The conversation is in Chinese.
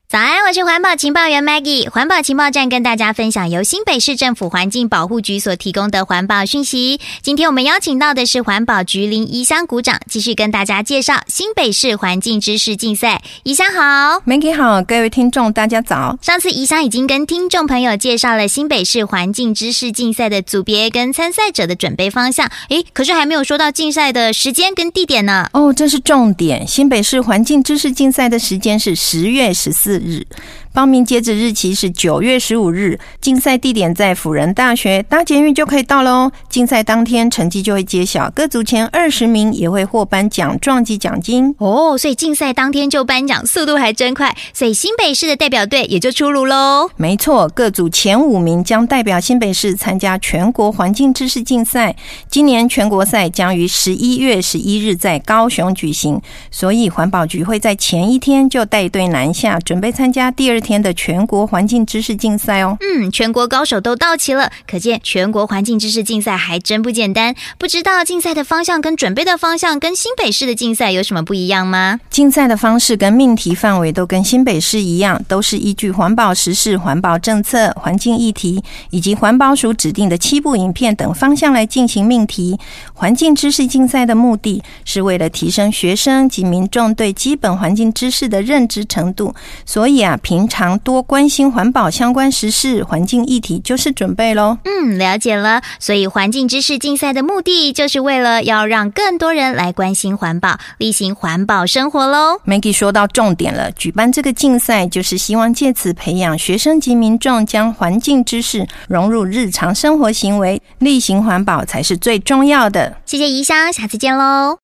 早安，我是环保情报员 Maggie。环保情报站跟大家分享由新北市政府环境保护局所提供的环保讯息。今天我们邀请到的是环保局林宜香股长，继续跟大家介绍新北市环境知识竞赛。宜香好。 Maggie 好，各位听众大家早。 上次宜香已经跟听众朋友介绍了新北市环境知识竞赛的组别跟参赛者的准备方向，可是还没有说到竞赛的时间跟地点呢。 这是重点。新北市环境知识竞赛的时间是10月14日，报名截止日期是9月15日，竞赛地点在辅仁大学，搭捷运就可以到了哦。竞赛当天成绩就会揭晓，各组前20名也会获颁奖状及奖金。 所以竞赛当天就颁奖，速度还真快，所以新北市的代表队也就出炉咯。 没错，各组前5名将代表新北市参加全国环境知识竞赛。今年全国赛将于11月11日在高雄举行，所以环保局会在前一天就带队南下，准备参加第2天的全国环境知识竞赛哦。 全国高手都到齐了，可见全国环境知识竞赛还真不简单。不知道竞赛的方向跟准备的方向跟新北市的竞赛有什么不一样吗？ 竞赛的方式跟命题范围都跟新北市一样，都是依据环保时事、环保政策、环境议题以及环保署指定的7部影片等方向来进行命题。环境知识竞赛的目的是为了提升学生及民众对基本环境知识的认知程度，所以平常多关心环保相关时事、环境议题就是准备咯。 了解了。所以环境知识竞赛的目的就是为了要让更多人来关心环保，力行环保生活咯。 Maggie 说到重点了，举办这个竞赛就是希望借此培养学生及民众将环境知识融入日常生活行为，力行环保才是最重要的。 谢谢宜香，下次见咯。